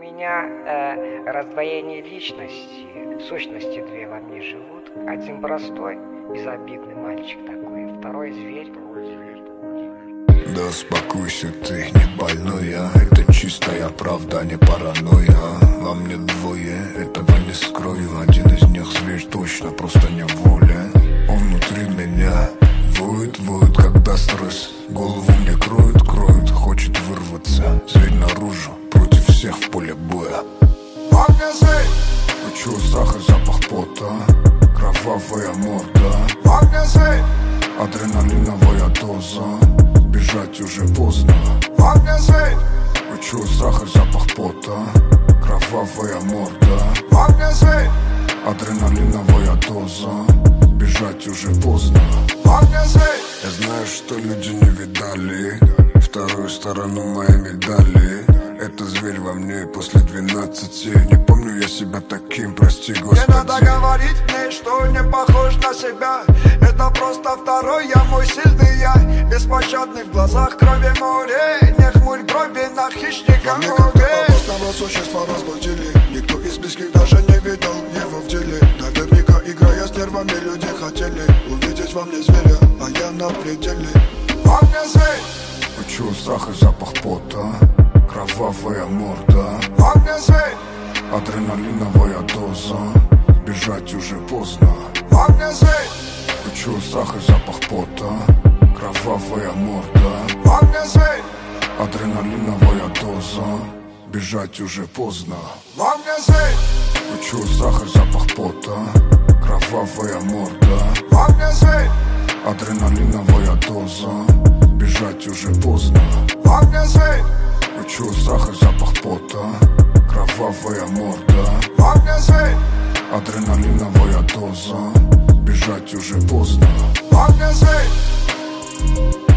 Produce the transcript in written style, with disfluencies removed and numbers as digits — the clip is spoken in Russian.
меня раздвоение личности, сущности две во мне живут. Один простой, безобидный мальчик такой, второй зверь. Да успокойся ты, не больная, это чистая правда, не паранойя. Во мне двое, этого не скрою, один из них зверь точно, просто не воля. Он внутри меня воет, когда стресс голову мне кроет, хочет вырваться. Зверь наружу, против всех в поле боя. Магазин! Чую страх и запах пота, кровавая морда. Магазин! Адреналиновая доза, бежать уже поздно. Магазин! Чую страх и запах пота, кровавая морда. Магазин! Адреналиновая доза, бежать уже поздно. Магазин! Я знаю, что люди не видали вторую сторону моей медали. Это зверь во мне после 12. Не помню я себя таким, прости Господи. Не надо говорить мне, что не похож на себя. Это просто второй я, мой сильный я. Беспощадный в глазах крови море. Не хмурь брови на хищника море. Опасного существа разбудили. Никто из близких даже не видел его в деле. Наверняка, играя с нервами, люди хотели увидеть во мне зверя, а я на пределе. Магазин! Чую страх и запах пота, кровавая морда. Магазин! Адреналиновая доза, бежать уже поздно. Магазин! Чую страх и запах пота, кровавая морда. Магазин! Адреналиновая доза, бежать уже поздно. Магазин! Чую страх и запах пота, кровавая морда. Магазин! Адреналиновая доза, бежать уже поздно. Магазин! Чую страх и запах пота, кровавая морда. Магазин! Адреналиновая доза, бежать уже поздно. Магазин!